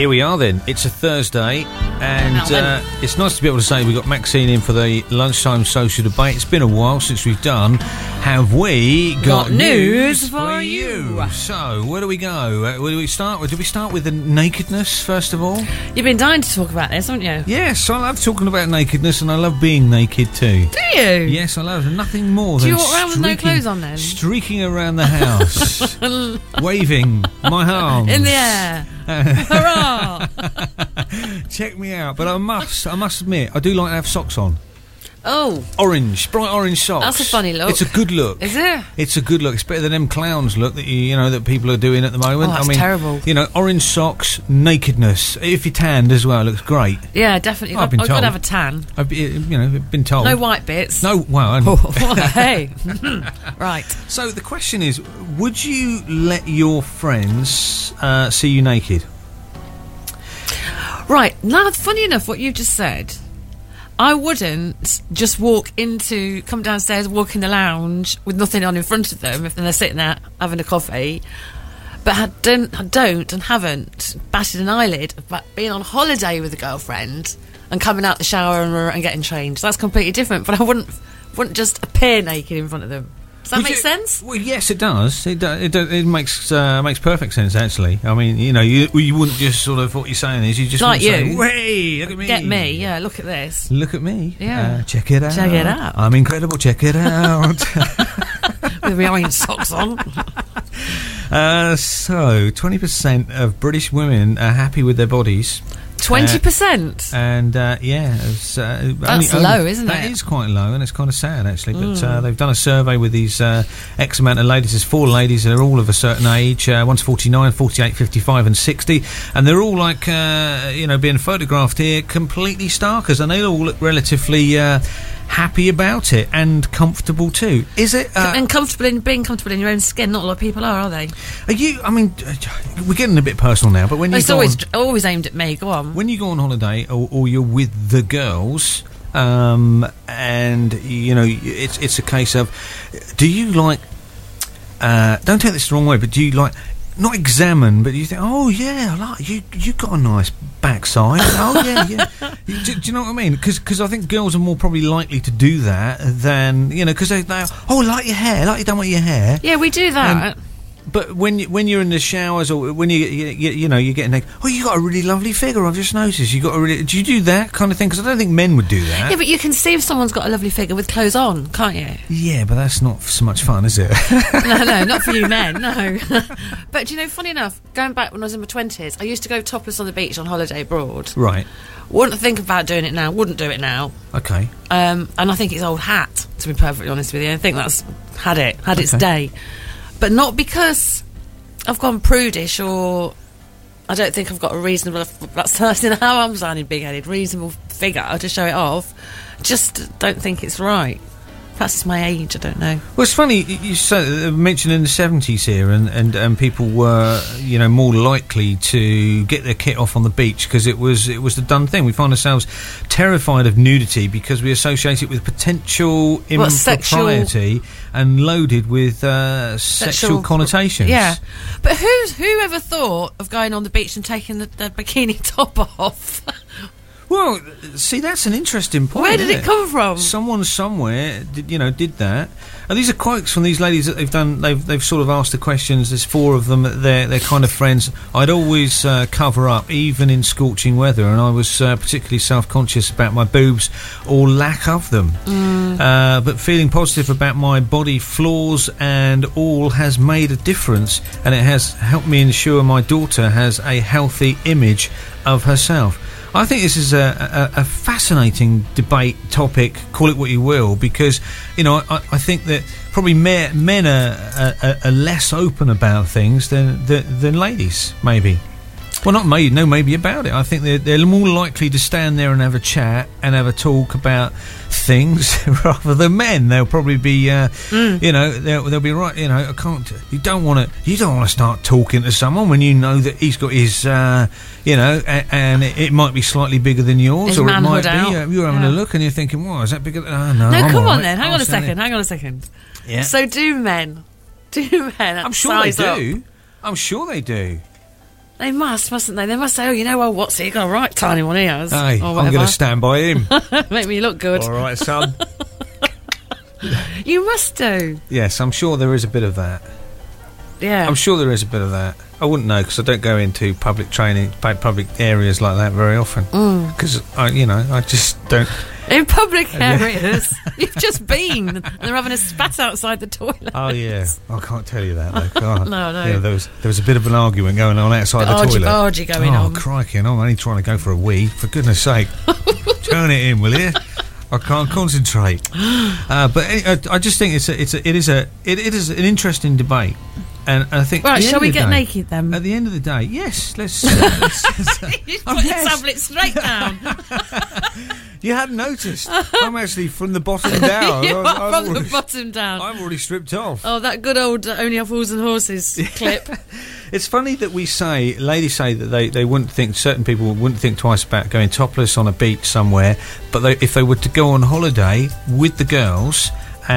Here we are then. It's a Thursday, and it's nice to be able to say we've got Maxine in for the lunchtime social debate. It's been a while since we've done. Have we got news for you? So, where do we go? Where do we start with? Do we start with the nakedness first of all? You've been dying to talk about this, haven't you? Yes, I love talking about nakedness, and I love being naked too. Do you? Yes, I love nothing more than Do you walk around with no clothes on then? Streaking around the house, waving my arms in the air. Hurrah! Check me out, but I must admit, I do like to have socks on. Oh, bright orange socks. That's a funny look. It's a good look. Is it? It's a good look. It's better than them clowns look that that people are doing at the moment. Oh, that's terrible. Orange socks, nakedness. If you're tanned as well, it looks great. Yeah, definitely. I've got to have a tan. I've been told. No white bits. No, well, hey. Right. So the question is, would you let your friends see you naked? Right. Now, funny enough, what you've just said, I wouldn't just come downstairs, walk in the lounge with nothing on in front of them if they're sitting there having a coffee. But I don't and haven't batted an eyelid about being on holiday with a girlfriend and coming out the shower and getting changed. That's completely different. But I wouldn't just appear naked in front of them. Does that make sense? Well, yes, it does. It makes perfect sense, actually. I mean, you wouldn't just sort of, what you're saying is you just like say, "Hey, look at me! Get me! Yeah, look at this! Look at me! Yeah, check it out! Check it out! I'm incredible! Check it out!" With my orange socks on. So 20% of British women are happy with their bodies. 20%? And, that's low, isn't it? That is quite low, and it's kind of sad, actually. But they've done a survey with these X amount of ladies. There's 4 ladies that are all of a certain age. One's 49, 48, 55 and 60. And they're all, being photographed here, completely starkers. And they all look relatively happy about it and comfortable too. Is it? And being comfortable in your own skin. Not a lot of people are they? Are you? I mean, we're getting a bit personal now, but when you always aimed at me. Go on. When you go on holiday or you're with the girls, and it's a case of, do you like? Don't take this the wrong way, but do you like? Not examine, but you think, oh yeah, I like you. You've got a nice backside. Oh yeah. Do you know what I mean? Because I think girls are more probably likely to do that than because they like your hair, like you don't want your hair. Yeah, we do that. But when you're in the showers or when you're getting naked, you got a really lovely figure. I've just noticed you got a really. Do you do that kind of thing? Because I don't think men would do that. Yeah, but you can see if someone's got a lovely figure with clothes on, can't you? Yeah, but that's not so much fun, is it? No, not for you men. No. But funny enough, going back when I was in my 20s, I used to go topless on the beach on holiday abroad. Right. Wouldn't think about doing it now. Wouldn't do it now. Okay. And I think it's old hat. To be perfectly honest with you, I think that's had its day. But not because I've gone prudish or I don't think I've got a reasonable... That's how I'm sounding big-headed. Reasonable figure to show it off. Just don't think it's right. Perhaps it's my age, I don't know. Well, it's funny, you mentioned in the 70s here and people were, more likely to get their kit off on the beach because it was the done thing. We find ourselves terrified of nudity because we associate it with potential impropriety and loaded with sexual connotations. Yeah. But who ever thought of going on the beach and taking the bikini top off? Well, see, that's an interesting point. Where did it come from? Someone somewhere did that. And these are quotes from these ladies that they've done. They've sort of asked the questions. There's 4 of them. They're kind of friends. I'd always cover up, even in scorching weather, and I was particularly self-conscious about my boobs or lack of them. But feeling positive about my body flaws and all has made a difference, and it has helped me ensure my daughter has a healthy image of herself. I think this is a fascinating debate topic, call it what you will, because, I think that probably men are less open about things than ladies, maybe. Well, not maybe about it. I think they're more likely to stand there and have a chat and have a talk about things rather than men. They'll probably be, they'll be right. I can't. You don't want to start talking to someone when you know that he's got his, and it might be slightly bigger than yours, his or it might out. be you're having a look and you're thinking, "Wow, is that bigger?" No, come on then. Hang on a second. Yeah. So do men? I'm sure they do. I'm sure they do. They mustn't they? They must say, oh, you know what, what's he got a right tiny one he has. Hey, or I'm going to stand by him. Make me look good. All right, son. You must do. Yes, I'm sure there is a bit of that. Yeah. I'm sure there is a bit of that. I wouldn't know because I don't go into public areas like that very often. Because, I just don't... In public areas? You've just been. And they're having a spat outside the toilet. Oh, yeah. I can't tell you that, though. God. No. Yeah, there was a bit of an argument going on outside the toilet. Argy going on. Oh, crikey. And I'm only trying to go for a wee. For goodness sake. Turn it in, will you? I can't concentrate. But I just think it is an interesting debate. And I think... Right, shall we get naked then? At the end of the day, yes, let's... You just put the tablet straight down. You hadn't noticed. I'm actually from the bottom down. From the bottom down. I'm already stripped off. Oh, that good old Only Have Fools and Horses clip. It's funny that ladies say that certain people wouldn't think twice about going topless on a beach somewhere, but if they were to go on holiday with the girls...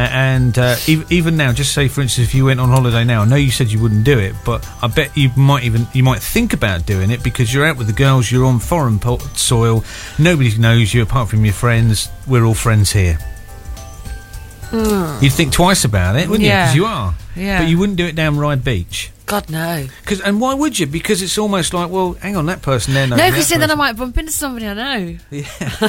even now, just say for instance, if you went on holiday now, I know you said you wouldn't do it, but I bet you might think about doing it because you're out with the girls, you're on foreign soil, nobody knows you apart from your friends. We're all friends here. You'd think twice about it, wouldn't you? Because you are. Yeah. But you wouldn't do it down Ryde Beach. God, no. And why would you? Because it's almost like, well, hang on, that person there knows. No, because then I might bump into somebody I know. Yeah.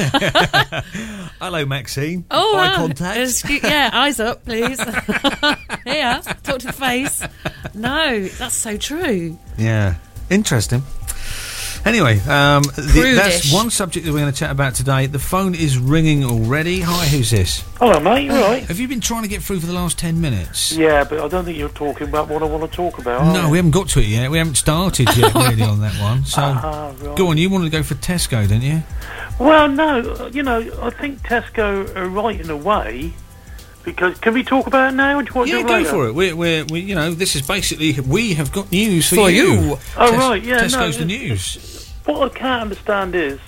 Hello, Maxine. Oh, eye contact. Eyes up, please. Here, talk to the face. No, that's so true. Yeah, interesting. Anyway, that's one subject that we're going to chat about today. The phone is ringing already. Hi, who's this? Hello, mate, you all right? Have you been trying to get through for the last 10 minutes? Yeah, but I don't think you're talking about what I want to talk about. No, we haven't got to it yet. We haven't started yet, really, on that one. So, right. Go on, you wanted to go for Tesco, didn't you? Well, no, I think Tesco are right in a way. Because can we talk about it now? Or do you want to do it later? Go for it. We this is basically we have got news for you. Oh, right, yeah. Tesco's the news. What I can't understand is,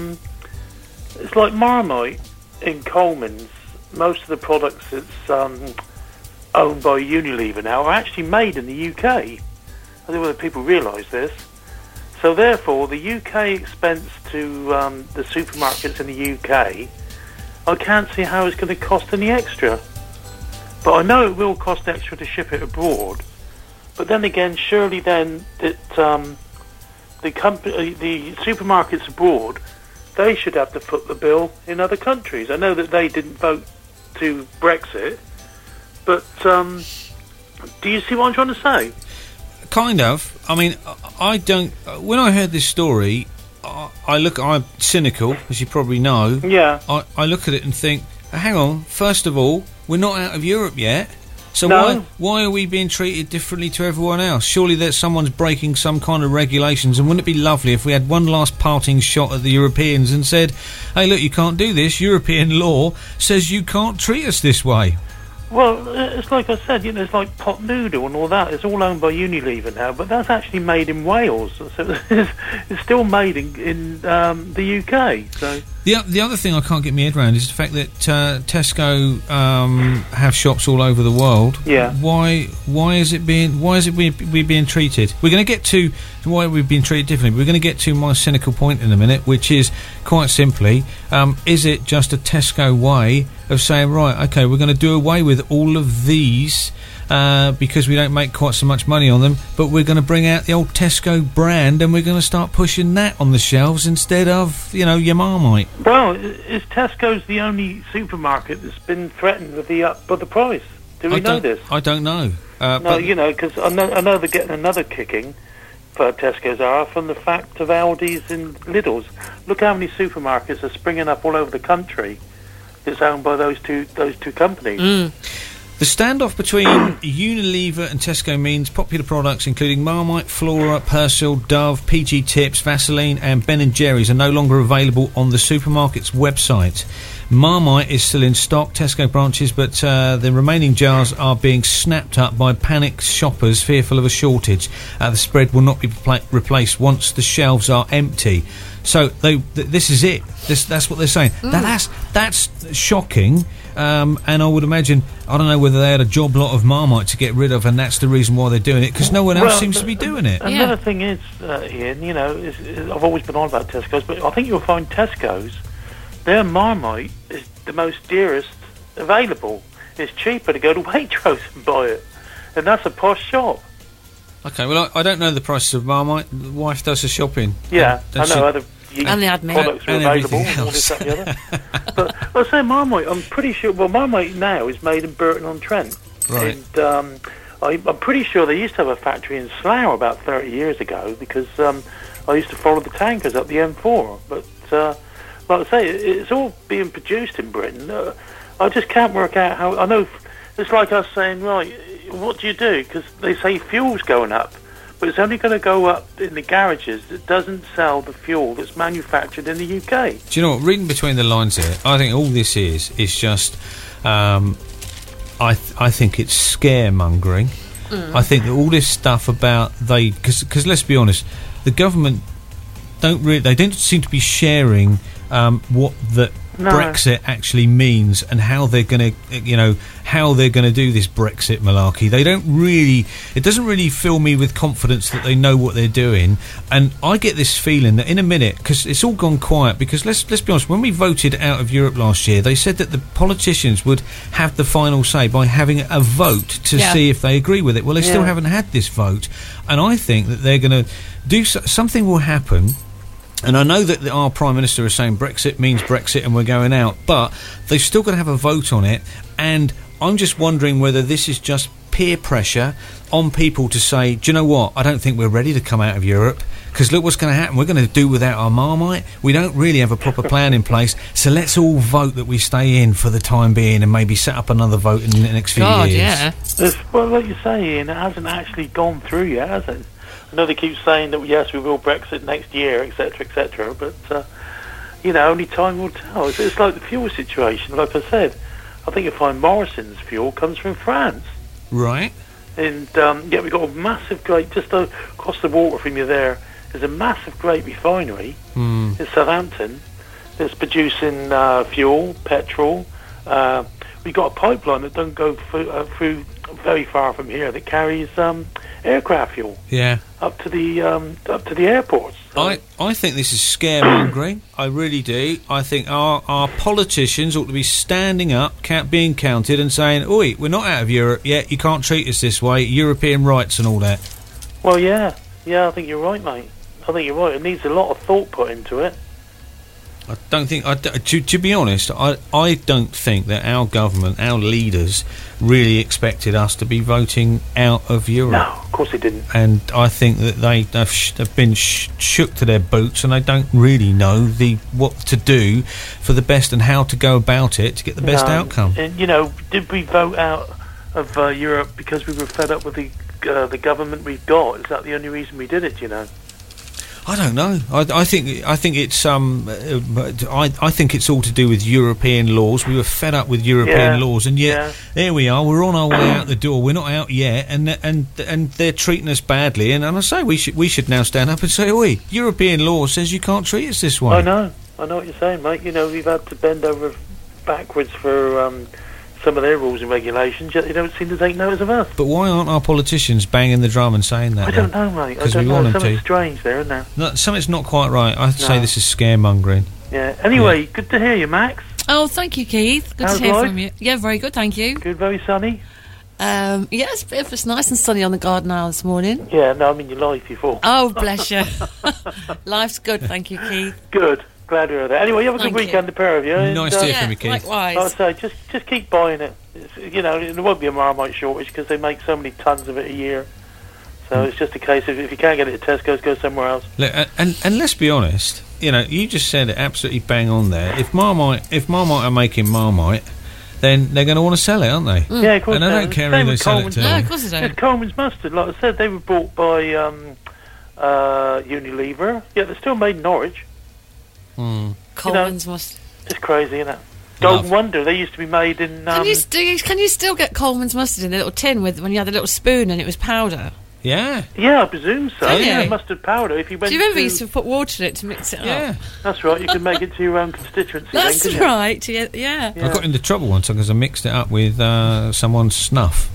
it's like Marmite in Coleman's. Most of the products that's owned by Unilever now are actually made in the UK. I don't know whether people realise this. So therefore, the UK expense to the supermarkets in the UK, I can't see how it's going to cost any extra. But I know it will cost extra to ship it abroad. But then again, surely then that the supermarkets abroad, they should have to foot the bill in other countries. I know that they didn't vote to Brexit, but do you see what I'm trying to say? Kind of. I mean, I don't... When I heard this story... I'm cynical, as you probably know. Yeah. I look at it and think, hang on, first of all, we're not out of Europe yet. So why are we being treated differently to everyone else? Surely that someone's breaking some kind of regulations, and wouldn't it be lovely if we had one last parting shot at the Europeans and said, hey, look, you can't do this. European law says you can't treat us this way. Well, it's like I said, it's like pot noodle and all that. It's all owned by Unilever now, but that's actually made in Wales. So it's still made in the UK. So the other thing I can't get my head around is the fact that Tesco have shops all over the world. Yeah. Why is it we being treated? We're going to get to why we've been treated differently. We're going to get to my cynical point in a minute, which is quite simply, is it just a Tesco way of saying, right, okay, we're going to do away with all of these because we don't make quite so much money on them, but we're going to bring out the old Tesco brand and we're going to start pushing that on the shelves instead of, your Marmite. Well, is Tesco's the only supermarket that's been threatened with the up by the price? Do we know this? I don't know. No, because I know they're getting another kicking for Tesco's are from the fact of Aldi's and Lidl's. Look how many supermarkets are springing up all over the country that's owned by those two companies. The standoff between Unilever and Tesco means popular products including Marmite, Flora, Persil, Dove, PG Tips, Vaseline and Ben & Jerry's are no longer available on the supermarket's website. Marmite is still in stock, Tesco branches, but the remaining jars are being snapped up by panicked shoppers fearful of a shortage. The spread will not be replaced once the shelves are empty. So this is it. That's what they're saying. That's shocking. And I would imagine, I don't know whether they had a job lot of Marmite to get rid of, and that's the reason why they're doing it, because no one else seems to be doing it. Another thing is, Ian, you know, I've always been on about Tesco's, but I think you'll find Tesco's, their Marmite is the most dearest available. It's cheaper to go to Waitrose and buy it, and that's a posh shop. Okay, well, I don't know the prices of Marmite. The wife does the shopping. Yeah, I know other and the admin products are and available. everything And else. all this, that, and the other. But I say Marmite, I'm pretty sure. Well, Marmite now is made in Burton-on-Trent, Right. And I'm pretty sure they used to have a factory in Slough about 30 years ago, because I used to follow the tankers up the M4. But like I say, it's all being produced in Britain. I just can't work out how. I know it's like us saying, right, what do you do? Because they say fuel's going up, but it's only going to go up in the garages that doesn't sell the fuel that's manufactured in the UK. Do you know what? Reading between the lines here, I think all this is just. I think it's scaremongering. I think that all this stuff about because let's be honest, the government don't seem to be sharing what the Brexit actually means and how they're going to do this Brexit malarkey. They don't really. It doesn't really fill me with confidence that they know what they're doing. And I get this feeling that in a minute, because it's all gone quiet. Because let's be honest, when we voted out of Europe last year, they said that the politicians would have the final say by having a vote to see if they agree with it. Well, they still haven't had this vote, and I think that they're going to do something. Will happen. And I know that our Prime Minister is saying Brexit means Brexit and we're going out, but they've still got to have a vote on it, and I'm just wondering whether this is just peer pressure on people to say, do you know what, I don't think we're ready to come out of Europe, because look what's going to happen, we're going to do without our Marmite, we don't really have a proper plan in place, so let's all vote that we stay in for the time being and maybe set up another vote in the next few years. Yeah. Well, like you say, Ian, it hasn't actually gone through yet, has it? I know they keep saying that, yes, we will Brexit next year, etc., but, only time will tell. It's like the fuel situation. Like I said, I think you'll find Morrison's fuel comes from France. Right. And, we've got a massive, great, just across the water from you there, there's a massive, great refinery in Southampton that's producing fuel, petrol. We've got a pipeline that don't go through very far from here that carries aircraft fuel. Yeah. Up to the airports. So. I think this is scaremongering. I really do. I think our politicians ought to be standing up, being counted, and saying, "Oi, we're not out of Europe yet. You can't treat us this way. European rights and all that." Well, yeah. I think you're right, mate. I think you're right. It needs a lot of thought put into it. I don't think. To be honest, I don't think that our government, our leaders, really expected us to be voting out of Europe. No, of course they didn't. And I think that they've been shook to their boots, and they don't really know what to do for the best and how to go about it to get the best outcome. And did we vote out of Europe because we were fed up with the government we've got? Is that the only reason we did it? I don't know. I think it's I think it's all to do with European laws. We were fed up with European laws, and yet there we are. We're on our way out the door. We're not out yet, and they're treating us badly. And I say we should now stand up and say, "Oi, European law says you can't treat us this way." I know what you're saying, mate. We've had to bend over backwards for some of their rules and regulations, yet they don't seem to take notice of us. But why aren't our politicians banging the drum and saying that? I don't know, mate. Because we want them to. Something's strange there, isn't there? No, something's not quite right. I'd say this is scaremongering. Yeah. Anyway, good to hear you, Max. Oh, thank you, Keith. Good How's to hear life? from you. Yeah, very good, thank you. Good, very sunny. It's nice and sunny on the garden now this morning. Yeah, no, I mean your life before. Oh, bless you. Life's good, thank you, Keith. Good. Glad to hear that. Anyway, you have a good Thank weekend, the pair of you. Nice to hear from you, Keith. Likewise. Like I say, just keep buying it. There won't be a Marmite shortage because they make so many tons of it a year. So it's just a case of if you can't get it at Tesco's, go somewhere else. Look, and let's be honest. You just said it absolutely bang on there. If Marmite are making Marmite, then they're going to want to sell it, aren't they? Yeah, of course. And I don't care who they sell it to. No, of course they don't. It's Coleman's mustard. Like I said, they were bought by Unilever. Yeah, they're still made in Norwich. Coleman's must. It's crazy, isn't it? Golden Wonder. They used to be made in. Can you still get Coleman's mustard in a little tin with when you had a little spoon and it was powder? Yeah. Yeah, I presume so. Can you? Yeah, mustard powder. If you went Do you remember you used to put water in it to mix it Yeah. up? That's right. You can make it to your own constituency. That's then, couldn't you? right. Yeah. I got into trouble once because I mixed it up with someone's snuff.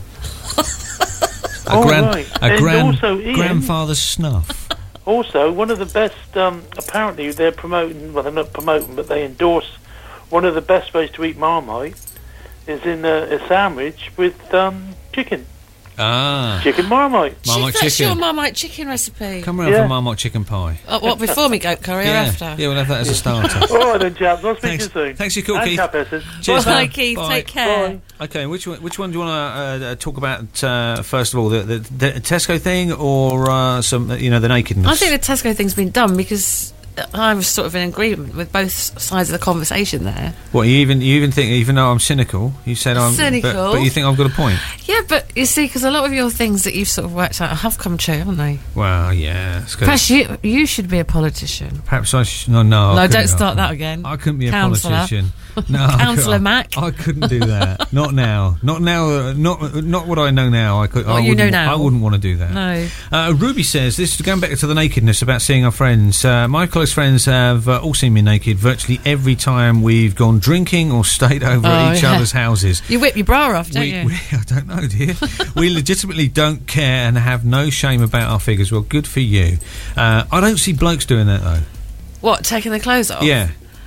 Right. And also, Ian, grandfather's snuff. Also, one of the best. Apparently, they're promoting. Well, they're not promoting, but they endorse. One of the best ways to eat Marmite is in a sandwich with chicken. Chicken Marmite. Marmite That's chicken. your Marmite chicken recipe. Come around for Marmite chicken pie. What, before me goat curry or after? Yeah, we'll have that as a starter. All right then, chaps. I'll speak to you soon. Thanks for your call, And Keith. Capesses. Cheers, Bye, man. Keith. Bye. Take care. Bye. Okay, which one do you want to talk about first of all, the Tesco thing or some the nakedness? I think the Tesco thing's been done because I was sort of in agreement with both sides of the conversation there. What you even think? Even though I'm cynical, you said I'm cynical, but you think I've got a point. Yeah, but you see, because a lot of your things that you've sort of worked out have come true, haven't they? Well, yeah. It's good. Perhaps you should be a politician. Perhaps I should. No. No, don't start that again. I couldn't be a Councillor. politician. No, Councillor Mac. I couldn't do that. Not now. Not now. Not what I know now. I could. What you know now. I wouldn't want to do that. No. Ruby says this is going back to the nakedness about seeing our friends. My close friends have all seen me naked virtually every time we've gone drinking or stayed over at each other's houses. You whip your bra off, don't you? I don't know, dear. We legitimately don't care and have no shame about our figures. Well, good for you. I don't see blokes doing that though. What, taking their clothes off? Yeah.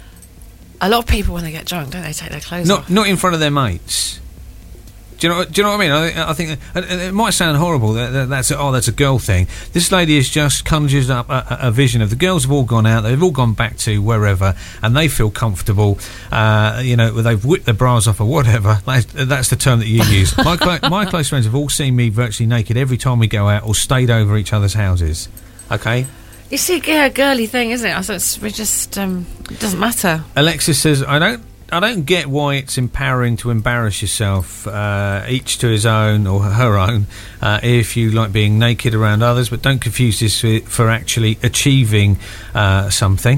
A lot of people, when they get drunk, don't they take their clothes off? Not in front of their mates. Do you know what I mean? I think it might sound horrible. That's a girl thing. This lady has just conjured up a vision of the girls have all gone out. They've all gone back to wherever, and they feel comfortable. They've whipped their bras off or whatever. That's the term that you use. My close friends have all seen me virtually naked every time we go out or stayed over each other's houses. Okay. You see, a girly thing, isn't it? I thought we just it doesn't matter. Alexis says, I don't get why it's empowering to embarrass yourself, each to his own or her own, if you like being naked around others, but don't confuse this for actually achieving something.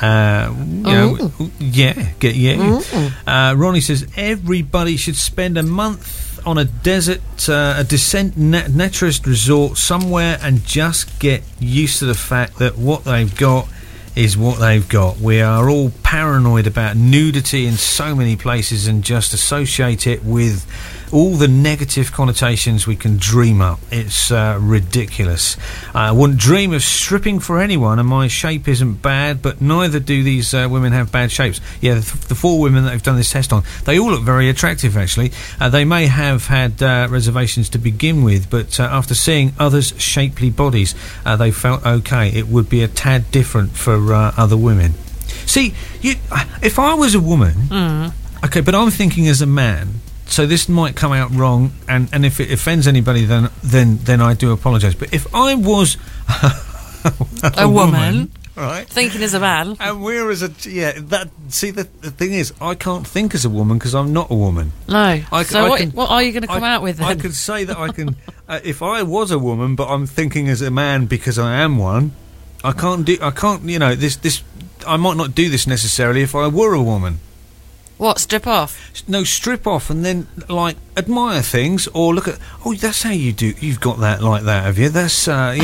Ronnie says everybody should spend a month on a desert, a descent naturist resort somewhere and just get used to the fact that what they've got is what they've got. We are all paranoid about nudity in so many places and just associate it with all the negative connotations we can dream up. It's ridiculous. I wouldn't dream of stripping for anyone, and my shape isn't bad, but neither do these women have bad shapes. Yeah, the 4 women that have done this test on, they all look very attractive, actually. They may have had reservations to begin with, but after seeing others' shapely bodies, they felt okay. It would be a tad different for other women. See, if I was a woman, okay, but I'm thinking as a man, so this might come out wrong, and if it offends anybody, then I do apologise. But if I was a woman, right, thinking as a man, and we're as a the thing is, I can't think as a woman because I'm not a woman. No. What are you going to come out with then? I could say that I can, if I was a woman, but I'm thinking as a man because I am one. I can't. This. I might not do this necessarily if I were a woman. What, strip off? No, strip off and then, admire things or look at, that's how you do, you've got that like that, have you? That's,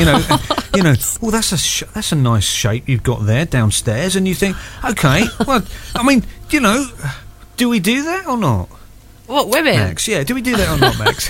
that's a nice shape you've got there downstairs, and you think, okay, well, I mean, do we do that or not? What, women? Max, yeah, do we do that or not, Max?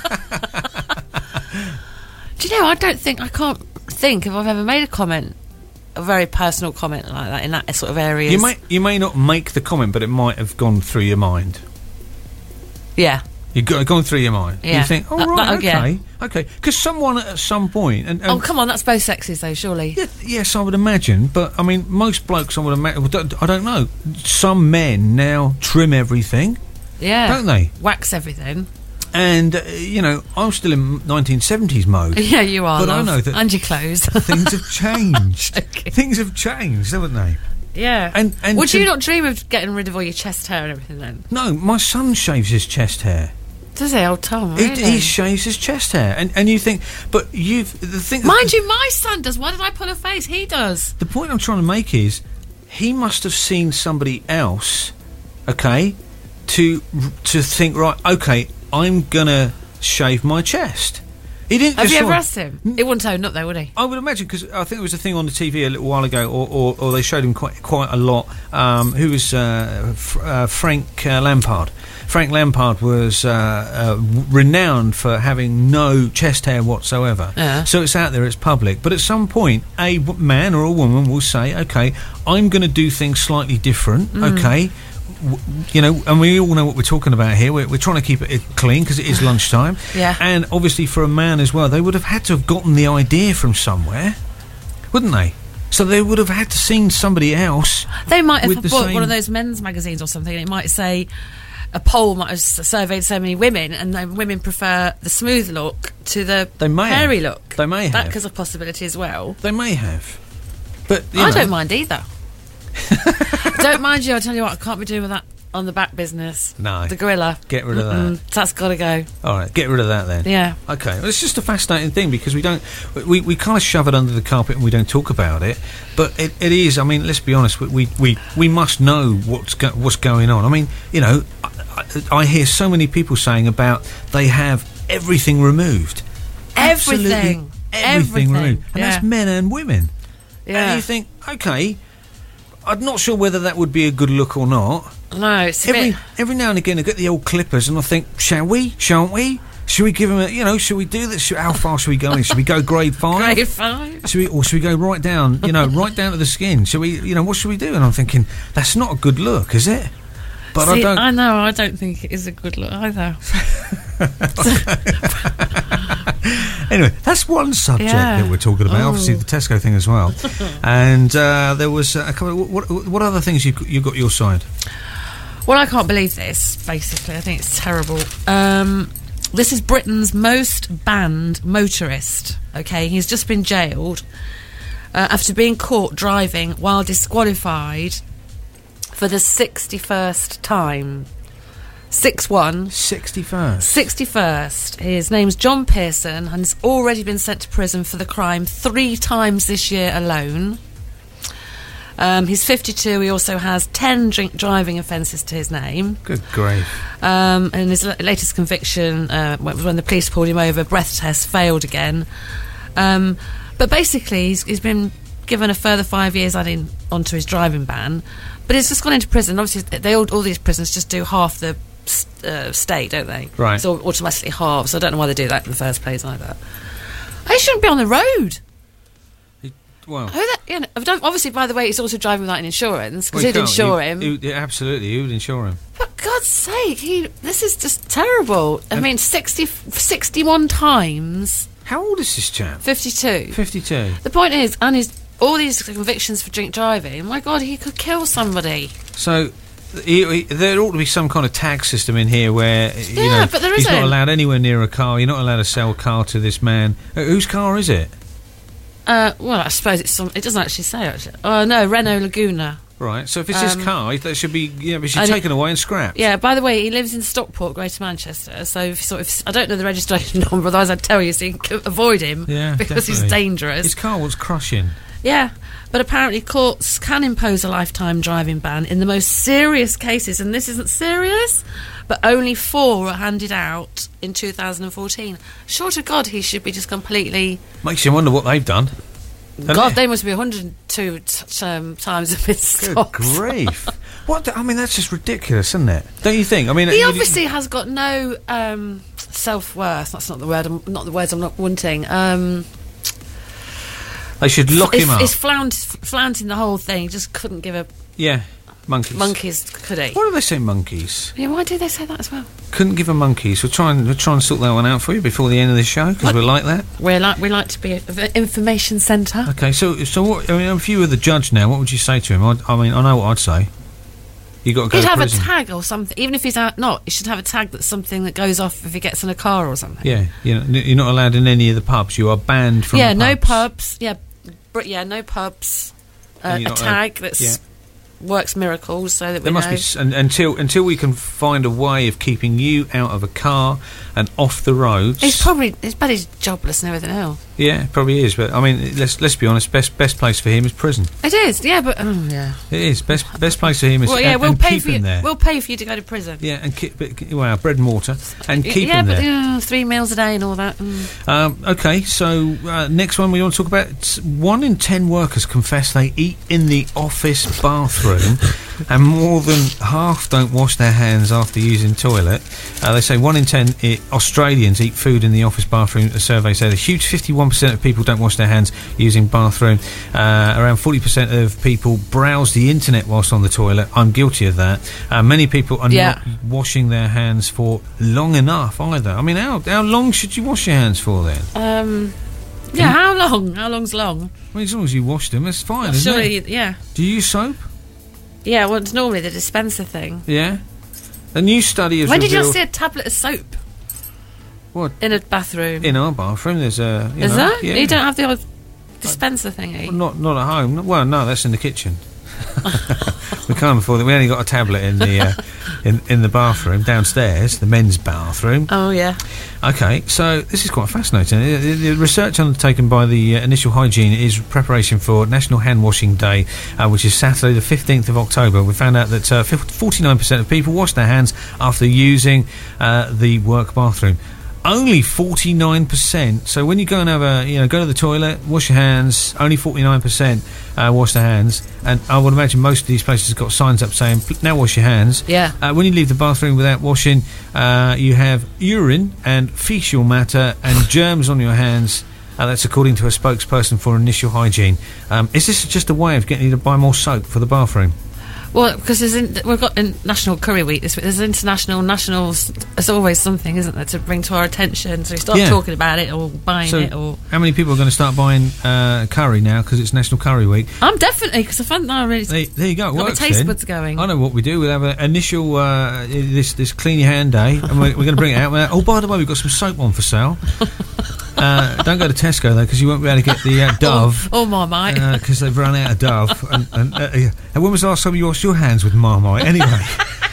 Do you know, I can't think if I've ever made a very personal comment like that in that sort of area. You may not make the comment, but it might have gone through your mind. Yeah. You've gone through your mind. Yeah. You think, okay. Because someone at some point... And come on, that's both sexes though, surely. Yes, I would imagine. But, I mean, most blokes, I would imagine... I don't know. Some men now trim everything. Yeah. Don't they? Wax everything. And, I'm still in 1970s mode. Yeah, you are, but love. I know that... And your clothes. Things have changed. Okay. Things have changed, haven't they? Yeah. And would you not dream of getting rid of all your chest hair and everything then? No, my son shaves his chest hair. Does he, old Tom? Really? He shaves his chest hair, and you think, but mind you, my son does. Why did I pull a face? He does. The point I'm trying to make is, he must have seen somebody else okay, to think, right, okay, I'm gonna shave my chest. He didn't. Have just you ever sort of- asked him? He wouldn't own up though, would he? I would imagine, because I think there was a thing on the TV a little while ago, or they showed him quite a lot. Who was Frank Lampard? Frank Lampard was renowned for having no chest hair whatsoever. Yeah. So it's out there, it's public. But at some point, a man or a woman will say, "Okay, I'm going to do things slightly different." Okay. You know, and we all know what we're talking about here. We're trying to keep it clean because it is lunchtime. Yeah. And obviously for a man as well, they would have had to have gotten the idea from somewhere, wouldn't they? So they would have had to seen somebody else. They might have with the bought same- one of those men's magazines or something. It might say a poll might have surveyed so many women, and the women prefer the smooth look to the They may hairy have. look. They may That have. is a possibility as well. They may have. But you I know, don't mind either. Don't mind you. I tell you what, I can't be doing with that on the back business. No. The gorilla. Get rid of that. That's got to go. All right, get rid of that then. Yeah. Okay, well, it's just a fascinating thing because we kind of shove it under the carpet and we don't talk about it. But it is. I mean, let's be honest. We must know what's going on. I mean, you know, I hear so many people saying about they have everything removed. Everything. Absolutely everything removed, and Yeah. that's men and women. Yeah. And you think, okay, I'm not sure whether that would be a good look or not. No, it's a bit... Every now and again I get the old clippers and I think, shall we? Shan't we? Should we give them a, should we do this? How far should we go in? Should we go grade 5? Grade 5? Should we go right down, right down to the skin? Should we, what should we do? And I'm thinking, that's not a good look, is it? But See, I don't... I don't think it is a good look either. Anyway, that's one subject Yeah. that we're talking about. Oh. Obviously, the Tesco thing as well. And there was a couple of... What other things you got your side? Well, I can't believe this, basically. I think it's terrible. This is Britain's most banned motorist, okay? He's just been jailed after being caught driving while disqualified for the 61st time. 6-1. 61st. 61st. His name's John Pearson, and he's already been sent to prison for the crime 3 times this year alone. He's 52. He also has 10 drink driving offences to his name. Good grief. And his latest conviction was when the police pulled him over. Breath test failed again. But basically, he's been given a further 5 years adding onto his driving ban. But he's just gone into prison. Obviously, all these prisons just do half the state, don't they? Right. It's automatically half. So I don't know why they do that in the first place either. He shouldn't be on the road. Well... Obviously, by the way, he's also driving without an insurance because Well, he'd insure him. Absolutely, he would insure him. For God's sake, this is just terrible. I mean, 61 times. How old is this chap? 52. 52. The point is, and all these convictions for drink driving, my God, he could kill somebody. So... there ought to be some kind of tag system in here where but there he's not isn't. allowed anywhere near a car. You're not allowed to sell a car to this man. Whose car is it? Well, I suppose it doesn't actually say, actually. Oh, no, Renault Laguna. Right, so if it's his car, that should be it should be taken away and scrapped. Yeah, by the way, he lives in Stockport, Greater Manchester, so if I don't know the registration number, otherwise I'd tell you so you can avoid him, Yeah, because he's definitely. dangerous. His car was crushing. Yeah, but apparently courts can impose a lifetime driving ban in the most serious cases, and this isn't serious, but only 4 were handed out in 2014. Sure to God, he should be just completely... Makes you wonder what they've done. God, they must be 102 times have been Good stopped. grief! I mean, that's just ridiculous, isn't it? Don't you think? I mean, He obviously has got no self-worth. That's not the word. Not the words I'm not wanting. they should lock him up. He's flaunting the whole thing. He just couldn't give a Yeah, monkeys. could he? Why do they say monkeys? Yeah, why do they say that as well? Couldn't give a monkeys. We'll try and sort that one out for you before the end of the show because we like that. We like to be an information centre. Okay, so what? I mean, if you were the judge now, what would you say to him? I mean, I know what I'd say. You got to go He'd to have prison. a tag or something. Even if he's out, he should have a tag that's something that goes off if he gets in a car or something. Yeah, you're not allowed in any of the pubs. You are banned from. Yeah, pubs. no pubs. Yeah, no pubs. And A you're not tag allowed- that's yeah. works miracles, so that There we must know. be until we can find a way of keeping you out of a car and off the roads. He's jobless and everything else. Yeah, it probably is. But I mean, let's be honest. Best place for him is prison. It is, yeah, but yeah, it is best place for him is. Well, yeah, we'll pay for you there. We'll pay for you to go to prison. Yeah, and bread and water, and keep him there. Yeah, but 3 meals a day and all that. Okay, so next one we want to talk about. 1 in 10 workers confess they eat in the office bathroom, and more than half don't wash their hands after using toilet. They say 1 in 10 Australians eat food in the office bathroom. A survey said a huge 51% of people don't wash their hands using bathroom. Around 40% of people browse the internet whilst on the toilet. I'm guilty of that. Many people are not washing their hands for long enough either. I mean, how long should you wash your hands for then? Yeah, how long? How long's long? Well, as long as you wash them, it's fine, isn't it? Yeah. Do you use soap? Yeah, well, it's normally the dispenser thing. Yeah. A new study has When did you see a tablet of soap? What? In a bathroom. In our bathroom, there's a... Is there? Yeah. You don't have the old dispenser thingy? Well, not at home. Well, no, that's in the kitchen. We can't afford that. We only got a tablet in the in the bathroom downstairs, the men's bathroom. Oh yeah. Okay, so this is quite fascinating. The research undertaken by the Initial Hygiene is preparation for National Hand Washing Day, which is Saturday the 15th of October. We found out that 49% of people wash their hands after using the work bathroom. Only 49%. So when you go and have go to the toilet, wash your hands. Only 49% wash their hands. And I would imagine most of these places have got signs up saying, "Now wash your hands." Yeah. When you leave the bathroom without washing, you have urine and faecal matter and germs on your hands. That's according to a spokesperson for Initial Hygiene. Is this just a way of getting you to buy more soap for the bathroom? Well, because we've got National Curry Week this week. There's nationals. There's always something, isn't there, to bring to our attention. So we start talking about it or buying it. Or how many people are going to start buying curry now because it's National Curry Week? I'm definitely, because I find that I really. There you go. Got my taste buds going. I know what we do. We'll have an initial this clean your hand day, and we're going to bring it out. Oh, by the way, we've got some soap on for sale. Don't go to Tesco though, because you won't be able to get the Dove. or Marmite, because they've run out of Dove. And when was the last time you washed your hands with Marmite? Anyway,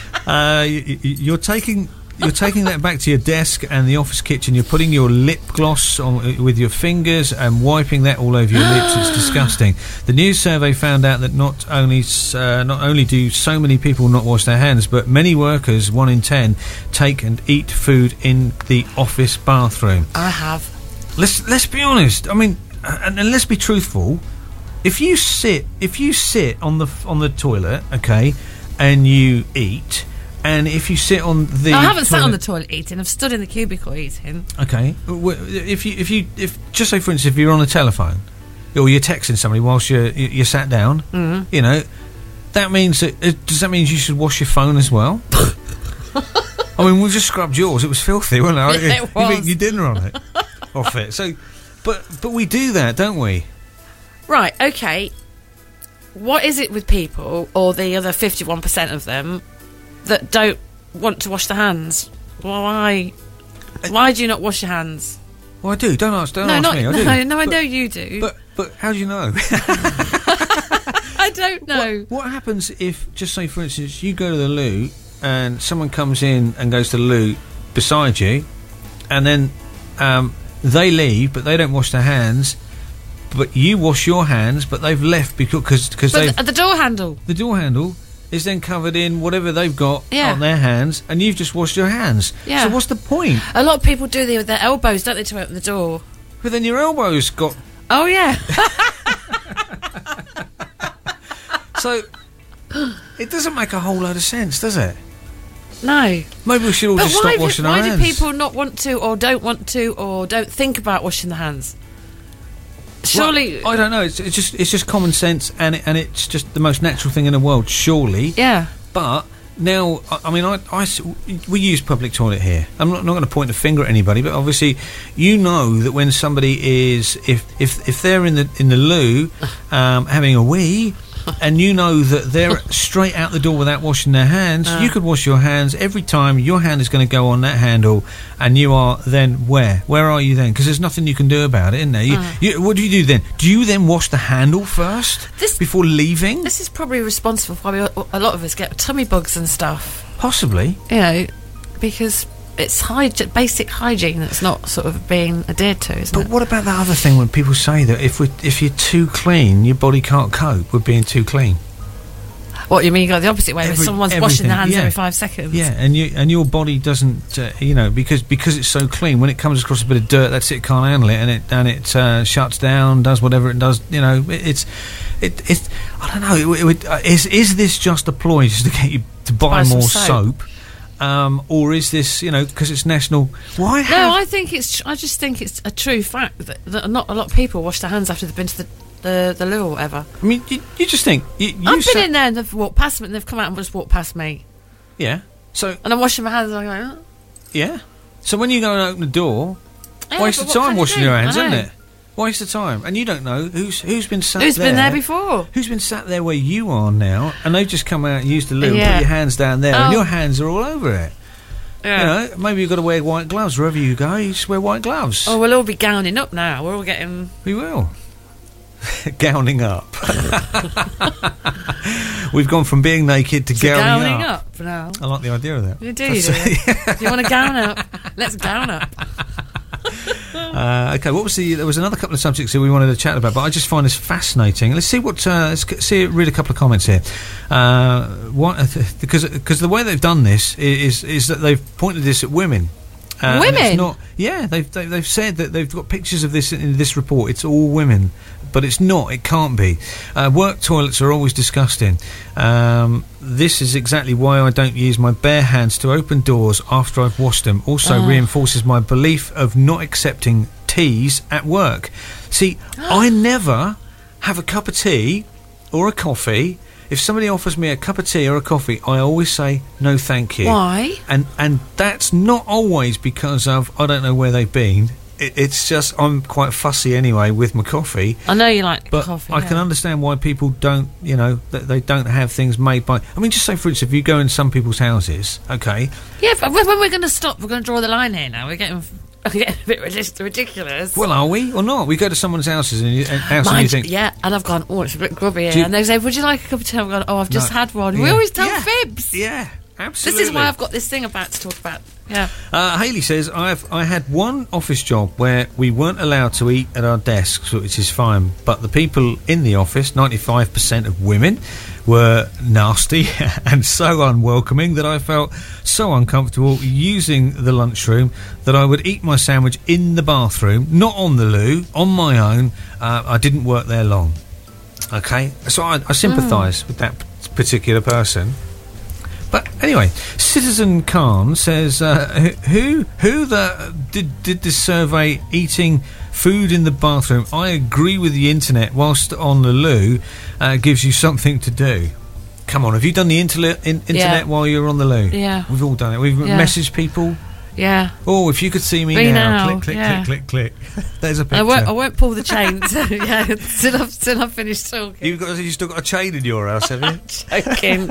you're taking that back to your desk and the office kitchen. You're putting your lip gloss on with your fingers and wiping that all over your lips. It's disgusting. The new survey found out that not only do so many people not wash their hands, but many workers, 1 in 10, take and eat food in the office bathroom. I have. Let's be honest. I mean, and let's be truthful. If you sit on the toilet, okay, and you eat, and if you sit on the I haven't sat on the toilet eating. I've stood in the cubicle eating. Okay, if just say for instance, if you're on the telephone or you're texting somebody whilst you're sat down, you know, that means does that mean you should wash your phone as well? I mean, we've just scrubbed yours. It was filthy, wasn't it? It was. You've eaten your dinner on it, off it. So, but we do that, don't we? Right, okay. What is it with people, or the other 51% of them, that don't want to wash their hands? Why do you not wash your hands? Well, I do. Don't ask me. I know you do. But how do you know? I don't know. What happens if, just say for instance, you go to the loo and someone comes in and goes to the loo beside you, and then they leave, but they don't wash their hands. But you wash your hands, but they've left because they've... the door handle. The door handle is then covered in whatever they've got on their hands, and you've just washed your hands. Yeah. So what's the point? A lot of people do with their elbows, don't they, to open the door? But then your elbows got... Oh, yeah. So, it doesn't make a whole load of sense, does it? No. Maybe we should all just stop washing our hands. Why do people not want to, or don't want to, or don't think about washing their hands? Surely, well, I don't know. It's just common sense, and it's just the most natural thing in the world. Surely, yeah. But now, I mean, we use public toilet here. I'm not going to point a finger at anybody, but obviously, you know that when somebody is, if they're in the loo, having a wee. And you know that they're straight out the door without washing their hands. You could wash your hands every time. Your hand is going to go on that handle, and you are then where? Where are you then? Because there's nothing you can do about it, isn't there? What do you do then? Do you then wash the handle first before leaving? This is probably responsible for why a lot of us get tummy bugs and stuff. Possibly. You know, because it's basic hygiene that's not sort of being adhered to, isn't it? But what about that other thing when people say that if you're too clean, your body can't cope with being too clean? What, you mean you go the opposite way, where someone's washing their hands every 5 seconds? Yeah, and your body doesn't, because it's so clean. When it comes across a bit of dirt, that's it, can't handle it, and it shuts down, does whatever it does. It's I don't know. Is this just a ploy just to get you to buy more soap? Or is this, because it's national? Why? I just think it's a true fact that not a lot of people wash their hands after they've been to the loo or whatever. I mean, you just think I've been in there and they've walked past me and they've come out and just walked past me. Yeah. So. And I'm washing my hands and I'm going, oh. Yeah. So when you go and open the door, waste the time washing your hands, isn't it? Waste the time, and you don't know who's been sat there. Who's been there before? Who's been sat there where you are now, and they've just come out and used the loo and put your hands down there, and your hands are all over it. Yeah. Maybe you've got to wear white gloves wherever you go. You just wear white gloves. Oh, we'll all be gowning up now. We're all getting. We will. Gowning up. We've gone from being naked to gowning up now. I like the idea of that. You do. Do you want to gown up? Let's gown up. Okay, there was another couple of subjects that we wanted to chat about, but I just find this fascinating. Let's see read a couple of comments here. Because the way they've done this is that they've pointed this at women. Women? It's not, they've said that they've got pictures of this in this report. It's all women, but it's not. It can't be. Work toilets are always disgusting. This is exactly why I don't use my bare hands to open doors after I've washed them. Also reinforces my belief of not accepting teas at work. See, I never have a cup of tea or a coffee. If somebody offers me a cup of tea or a coffee, I always say no thank you. Why? And that's not always because of I don't know where they've been. It's just I'm quite fussy anyway with my coffee. I know you like but coffee. I can understand why people don't, that they don't have things made by. I mean, just say for instance, if you go in some people's houses, okay. Yeah, but when we're going to stop, we're going to draw the line here now. We're getting a bit ridiculous. Well, are we or not? We go to someone's houses and you think, yeah, and I've gone, it's a bit grubby here. And they say, would you like a cup of tea? I've gone, I've just had one. Yeah. We always tell fibs. Yeah, absolutely. This is why I've got this thing to talk about. Yeah. Haley says, I had one office job where we weren't allowed to eat at our desks, which is fine, but the people in the office, 95% of women, were nasty and so unwelcoming that I felt so uncomfortable using the lunchroom that I would eat my sandwich in the bathroom, not on the loo, on my own. I didn't work there long. Okay, so I sympathise with that particular person. But anyway, Citizen Khan says, who did this survey eating food in the bathroom? I agree with the internet whilst on the loo gives you something to do. Come on, have you done the internet while you're on the loo? Yeah. We've all done it. We've messaged people. Yeah. Oh, if you could see me now. Click. There's a picture. I won't pull the chain. Till I've finished talking. You've still got a chain in your house, have you? Joking.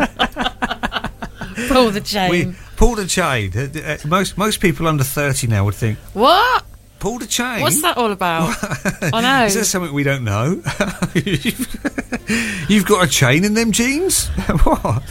Pull the chain. Pull the chain. Most people under 30 now would think, what? Pull the chain? What's that all about? I know. Is that something we don't know? You've got a chain in them jeans? What?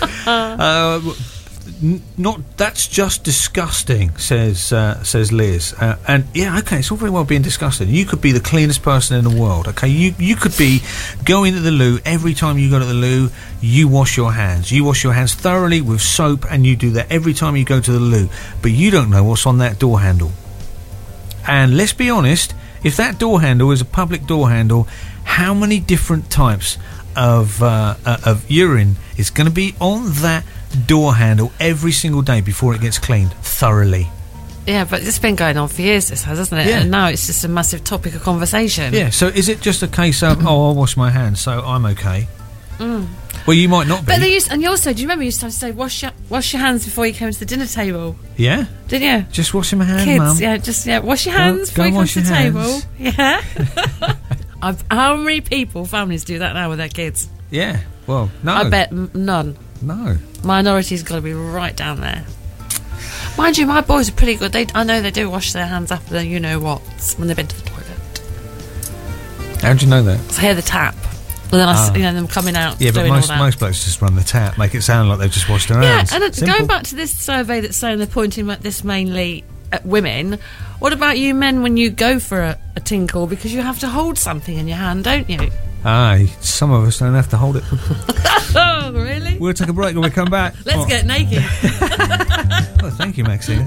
That's just disgusting, says Liz. And yeah, okay, it's all very well being disgusting. You could be the cleanest person in the world, okay? You could be going to the loo. Every time you go to the loo, you wash your hands. You wash your hands thoroughly with soap, and you do that every time you go to the loo. But you don't know what's on that door handle. And let's be honest, if that door handle is a public door handle, how many different types of urine is going to be on that door handle every single day before it gets cleaned thoroughly? Yeah, but it's been going on for years, this has, hasn't it? Yeah. And now it's just a massive topic of conversation. Yeah, so is it just a case of, I'll wash my hands, so I'm okay? Well, you might not be. But they used, and you also, do you remember you used to have to say, wash your hands before you came to the dinner table? Yeah. Didn't you? Just washing my hands, Kids, Mum. wash your hands before you come to the table. Hands. Yeah. How many families do that now with their kids? Yeah, well, no. I bet none. No. Minority's got to be right down there. Mind you, my boys are pretty good. I know they do wash their hands after when they've been to the toilet. How do you know that? I hear the tap. And then them coming out Yeah, but doing all that. most blokes just run the tap, make it sound like they've just washed their Yeah, hands. and Simple. going back to this survey that's saying they're pointing at this mainly at women, what about you men when you go for a tinkle? Because you have to hold something in your hand, don't you? Aye, some of us don't have to hold it. Oh, really? We'll take a break when we come back. Let's get naked. Oh, thank you, Maxine.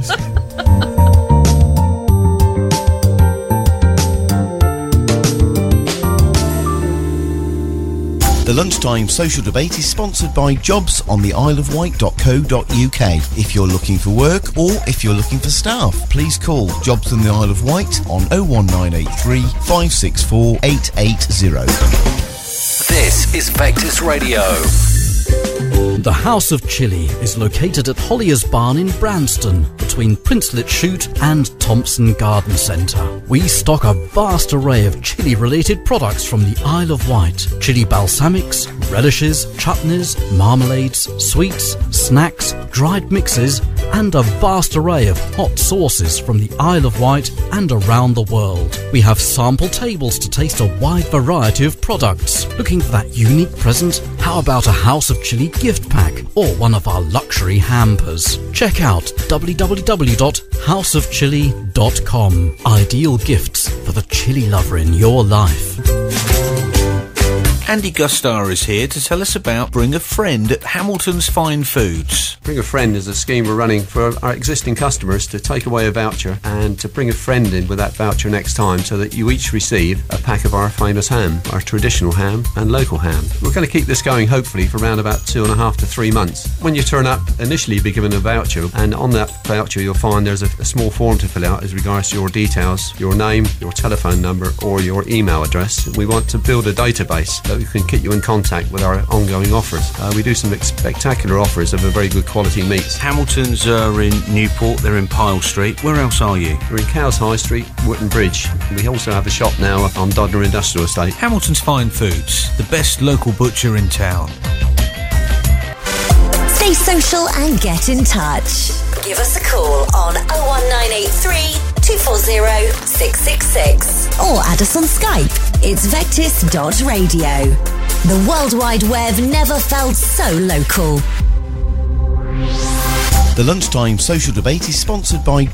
The Lunchtime Social Debate is sponsored by jobsontheisleofwight.co.uk. If you're looking for work or if you're looking for staff, please call Jobs on the Isle of Wight on 01983 564 880. This is Vectis Radio. The House of Chili is located at Hollier's Barn in Branston, between Princelet Chute and Thompson Garden Centre. We stock a vast array of chili-related products from the Isle of Wight. Chili balsamics, relishes, chutneys, marmalades, sweets, snacks, dried mixes, and a vast array of hot sauces from the Isle of Wight and around the world. We have sample tables to taste a wide variety of products. Looking for that unique present? How about a House of Chili gift pack or one of our luxury hampers? Check out www.houseofchili.com. Ideal gifts for the chili lover in your life. Andy Gustar is here to tell us about Bring a Friend at Hamilton's Fine Foods. Bring a Friend is a scheme we're running for our existing customers to take away a voucher and to bring a friend in with that voucher next time, so that you each receive a pack of our famous ham, our traditional ham and local ham. We're going to keep this going hopefully for around about 2.5 to 3 months. When you turn up, initially you'll be given a voucher, and on that voucher you'll find there's a small form to fill out as regards to your details, your name, your telephone number or your email address. We want to build a database that we can keep you in contact with our ongoing offers. We do some spectacular offers of a very good quality meats. Hamilton's are in Newport, they're in Pyle Street. Where else are you? We're in Cowes High Street, Wootton Bridge. We also have a shop now on Dodner Industrial Estate. Hamilton's Fine Foods, the best local butcher in town. Stay social and get in touch. Give us a call on 01983 240 666 or add us on Skype. It's vectis.radio. The World Wide Web never felt so local. The Lunchtime Social Debate is sponsored by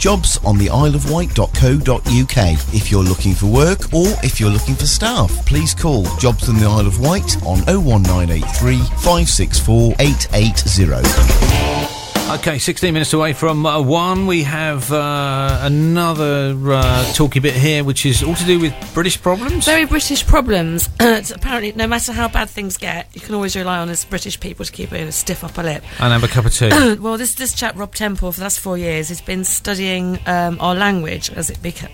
jobsontheisleofwight.co.uk. If you're looking for work or if you're looking for staff, please call Jobs on the Isle of Wight on 01983 564 880. Okay, 16 minutes away from 1. We have another talky bit here, which is all to do with British problems. Very British problems. Apparently, no matter how bad things get, you can always rely on us British people to keep a stiff upper lip. And have a cup of tea. Well, this chap, Rob Temple, for the last 4 years, has been studying our language as it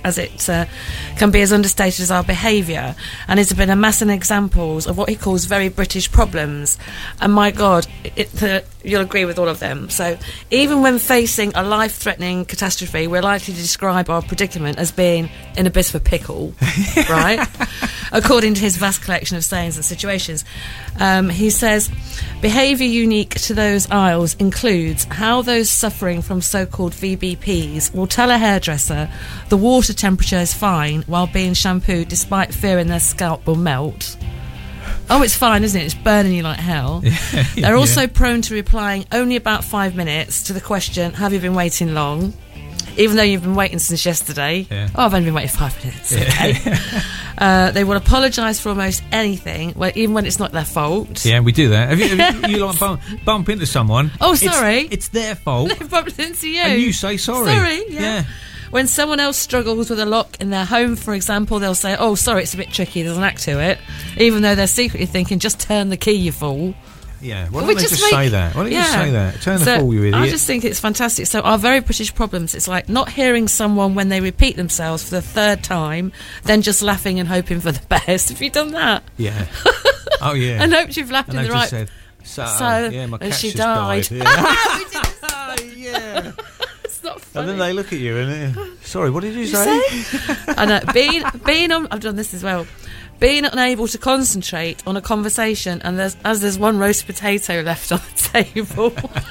can be as understated as our behaviour, and has been amassing examples of what he calls very British problems. And my God, you'll agree with all of them. So even when facing a life-threatening catastrophe, we're likely to describe our predicament as being in a bit of a pickle, right? According to his vast collection of sayings and situations. He says, behaviour unique to those isles includes how those suffering from so-called VBPs will tell a hairdresser the water temperature is fine while being shampooed despite fearing their scalp will melt. Oh, it's fine, isn't it? It's burning you like hell. They're also prone to replying only about 5 minutes to the question, have you been waiting long? Even though you've been waiting since yesterday. Yeah. Oh, I've only been waiting 5 minutes. Okay. They will apologise for almost anything, even when it's not their fault. Yeah, we do that. Have you like bump into someone? Oh, sorry. It's their fault. They've bumped into you. And you say sorry. Sorry, yeah. When someone else struggles with a lock in their home, for example, they'll say, oh, sorry, it's a bit tricky, there's an act to it. Even though they're secretly thinking, just turn the key, you fool. Yeah, why don't they just say that? Why don't you just say that? Turn the fool, you idiot. I just think it's fantastic. So our very British problems, it's like not hearing someone when they repeat themselves for the third time, then just laughing and hoping for the best. Have you done that? Yeah. Oh, yeah. And hoped you've laughed in the right... Said, yeah, my and cat she just died. Yeah. We did the same. Yeah. It's not funny. And then they look at you and sorry, what did you say? I know. Being on, I've done this as well. Being unable to concentrate on a conversation, and there's one roast potato left on the table.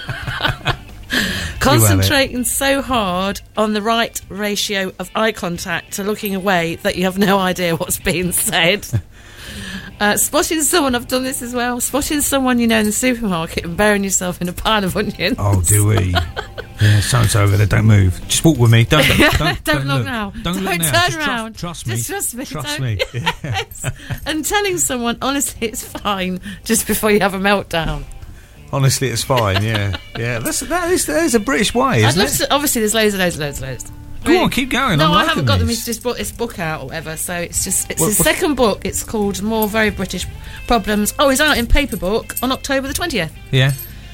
Concentrating so hard on the right ratio of eye contact to looking away that you have no idea what's being said. Spotting someone, I've done this as well. Spotting someone you know in the supermarket and burying yourself in a pile of onions. Oh, do we? Yeah, so-and-so over there, don't move. Just walk with me. Don't Don't look look now. Don't look now. Turn Just around. Trust me. Just trust me. Trust Don't- me. Yes. And telling someone, honestly, it's fine, just before you have a meltdown. Honestly, it's fine. Yeah. That is a British way, isn't it? Obviously, there's loads. Go on, keep going. No, I'm I liking haven't got them. these. He's just brought this book out or whatever. So it's his What- second book. It's called More Very British Problems. Oh, it's out in paper book on October the 20th. Yeah.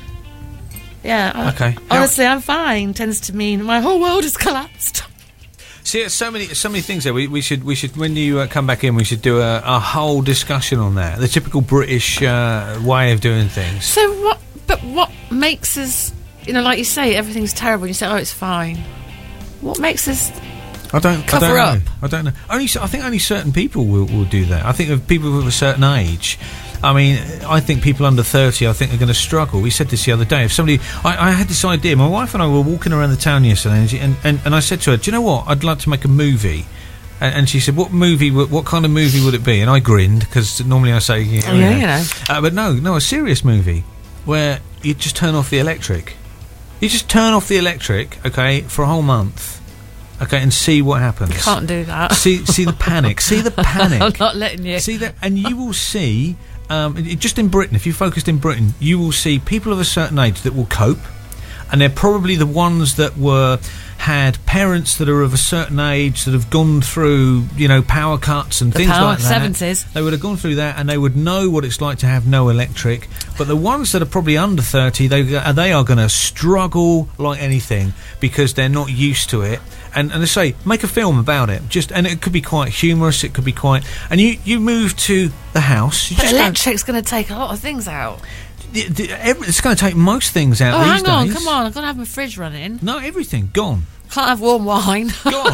Yeah. Okay. Honestly, I'm fine. Tends to mean my whole world has collapsed. See, there's so many things there. We should when you come back in, we should do a whole discussion on that. The typical British way of doing things. So what? But what makes us? Like you say, everything's terrible. You say, oh, it's fine. What makes us? I don't Cover know. up. I don't know. I think only certain people will do that. I think of people of a certain age. I mean, I think people under 30, I think, are going to struggle. We said this the other day. If somebody, I had this idea. My wife and I were walking around the town yesterday, and I said to her, "Do you know what? I'd like to make a movie." And she said, "What movie? What kind of movie would it be?" And I grinned because normally I say, but no, a serious movie where you just turn off the electric. You just turn off the electric, okay, for a whole month, okay, and see what happens. Can't do that. See the panic. See the panic. I'm not letting you. See that, and you will see. Just in Britain, if you focused in Britain, you will see people of a certain age that will cope, and they're probably the ones that had parents that are of a certain age that have gone through, power cuts and things like that. 70s. They would have gone through that, and they would know what it's like to have no electric. But the ones that are probably under 30, they are going to struggle like anything because they're not used to it. And I say, make a film about it. And it could be quite humorous. It could be quite. And you move to the house. But electric's going to take a lot of things out. It's going to take most things out these days. Hang on, come on. I've got to have my fridge running. No, everything gone. Can't have warm wine. Gone.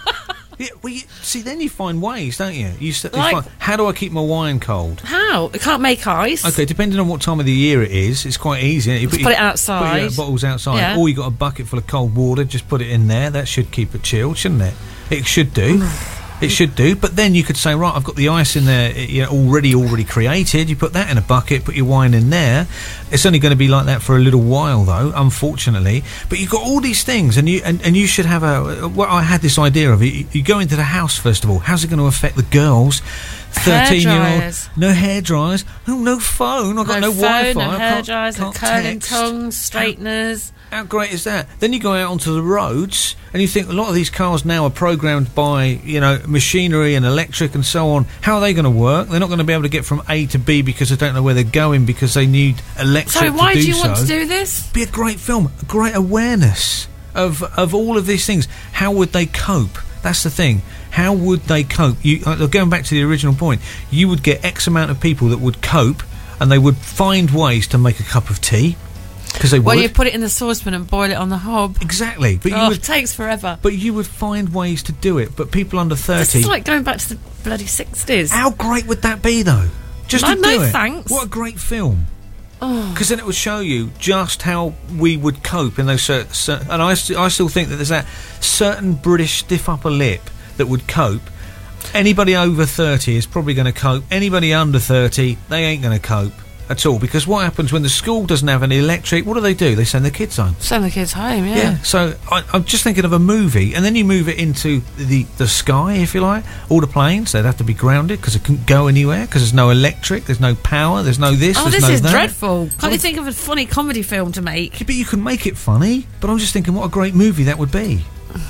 See, then you find ways, don't you? You find, how do I keep my wine cold? How? It can't make ice. Okay, depending on what time of the year it is, it's quite easy. You put it outside. Put your bottles outside. Yeah. Or you got a bucket full of cold water, just put it in there. That should keep it chilled, shouldn't it? It should do. It should do. But then you could say, right, I've got the ice in there already created. You put that in a bucket, put your wine in there. It's only going to be like that for a little while, though, unfortunately. But you've got all these things, and you should have I had this idea of it. You go into the house, first of all. How's it going to affect the girls? 13-year-old. No hair dryers. No phone. I've got no Wi-Fi. No hair dryers, no curling text. tongues, straighteners. How great is that? Then you go out onto the roads and you think a lot of these cars now are programmed by, machinery and electric and so on. How are they going to work? They're not going to be able to get from A to B because they don't know where they're going because they need electric to do so. So why do you want to do this? Be a great film, a great awareness of all of these things. How would they cope? That's the thing. How would they cope? Going back to the original point, you would get X amount of people that would cope and they would find ways to make a cup of tea. Because they would. You put it in the saucepan and boil it on the hob. Exactly. But it takes forever. But you would find ways to do it. But people under 30... It's like going back to the bloody 60s. How great would that be, though? Just to do it. Thanks. What a great film. Because then it would show you just how we would cope in those certain... And I still think that there's that certain British stiff upper lip that would cope. Anybody over 30 is probably going to cope. Anybody under 30, they ain't going to cope at all. Because what happens when the school doesn't have any electric? What do? They send their kids home. Send the kids home, yeah. So I'm just thinking of a movie, and then you move it into the sky, if you like. All the planes, they'd have to be grounded because they couldn't go anywhere because there's no electric, there's no power, there's no this, there's this no is that. dreadful. Can't you think of a funny comedy film to make? Yeah, but you can make it funny. But I'm just thinking, what a great movie that would be.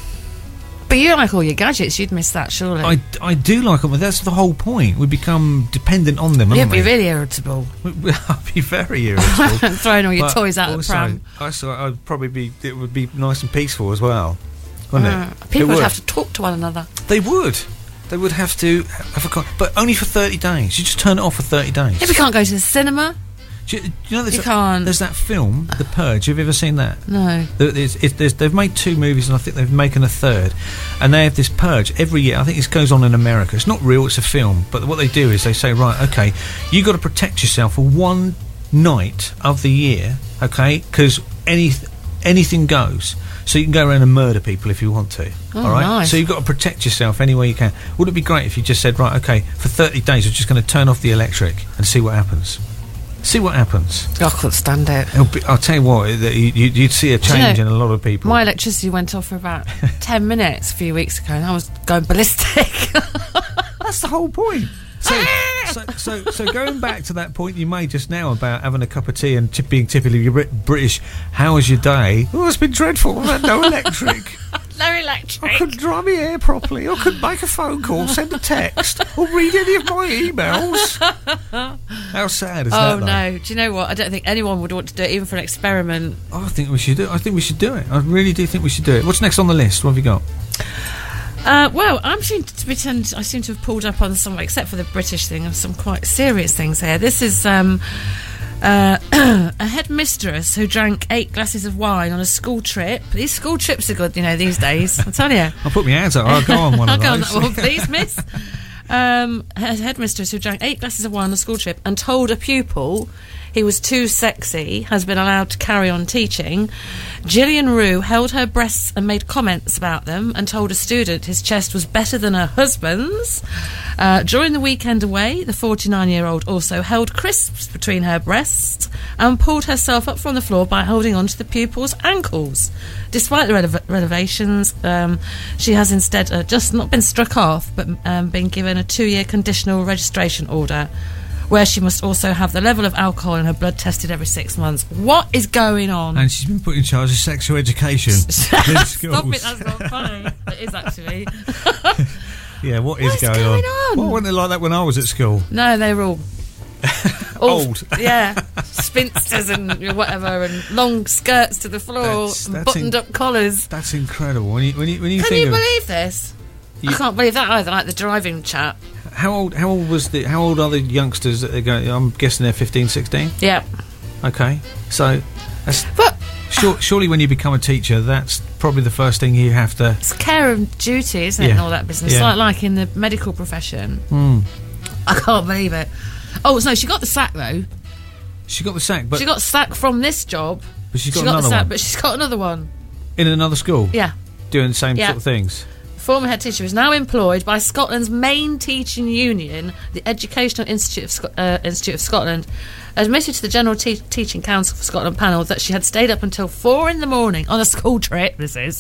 But you like all your gadgets, you'd miss that, surely. I do like them, but that's the whole point. We become dependent on them, You'd be really irritable. I'd be very irritable. Throwing all your toys out of the pram. I'd probably it would be nice and peaceful as well, wouldn't it? People would have to talk to one another. They would. They would have to have but only for 30 days. You just turn it off for 30 days. Yeah, we can't go to the cinema. Do you know you can't. There's that film, The Purge. Have you ever seen that? No. They've made 2 movies, and I think they're making a 3rd. And they have this purge every year. I think this goes on in America. It's not real, it's a film. But what they do is they say, right, okay, you got to protect yourself for one night of the year, okay? Because anything goes. so you can go around and murder people if you want to. Oh, all right. nice. So you've got to protect yourself any way you can. Wouldn't it be great if you just said, right, okay, for 30 days we're just going to turn off the electric and see what happens? See what happens. I couldn't stand it. I'll tell you what, you'd see a change in a lot of people. My electricity went off for about 10 minutes a few weeks ago, and I was going ballistic. That's the whole point. So going back to that point you made just now about having a cup of tea and being typically British, how was your day? Oh, it's been dreadful. I've had no electric. No electric. I couldn't dry my hair properly. I couldn't make a phone call, send a text, or read any of my emails. How sad is that? Oh no! Do you know what? I don't think anyone would want to do it, even for an experiment. I think we should do it. I think we should do it. I really do think we should do it. What's next on the list? What have you got? Well, I seem to have pulled up on some, except for the British thing, of some quite serious things here. This is a headmistress who drank 8 glasses of wine on a school trip. These school trips are good, these days. I tell you. I'll put my hands up. I'll go on one of those. I'll go on that one, please, miss. A headmistress who drank 8 glasses of wine on a school trip and told a pupil he was too sexy has been allowed to carry on teaching. Gillian Rue held her breasts and made comments about them and told a student his chest was better than her husband's. During the weekend away, the 49-year-old also held crisps between her breasts and pulled herself up from the floor by holding on to the pupil's ankles. Despite the renovations, she has instead just not been struck off, but been given a 2-year conditional registration order, where she must also have the level of alcohol in her blood tested every 6 months. What is going on? And she's been put in charge of sexual education in schools. Stop it, that's not funny. It is actually. Yeah, what is going on? Well, wasn't it like that when I was at school? No, they were all old. Yeah, spinsters and whatever, and long skirts to the floor, and buttoned-up collars. That's incredible. When you Can think you of, believe this? I can't believe that either. Like the driving chap. How old are the youngsters that they're going? I'm guessing they're 15, 16. Yeah. Okay, so that's. But surely, when you become a teacher, that's probably the first thing you have to. It's care and duty, isn't it, and all that business? Yeah. Like in the medical profession. I can't believe it. Oh no, she got the sack though. She got the sack, but she got sacked from this job. But she got another one. But she's got another one in another school. Yeah, doing the same sort of things. Former head teacher is now employed by Scotland's main teaching union, the Educational Institute of Scotland, admitted to the General Teaching Council for Scotland panel that she had stayed up until 4 a.m. on a school trip,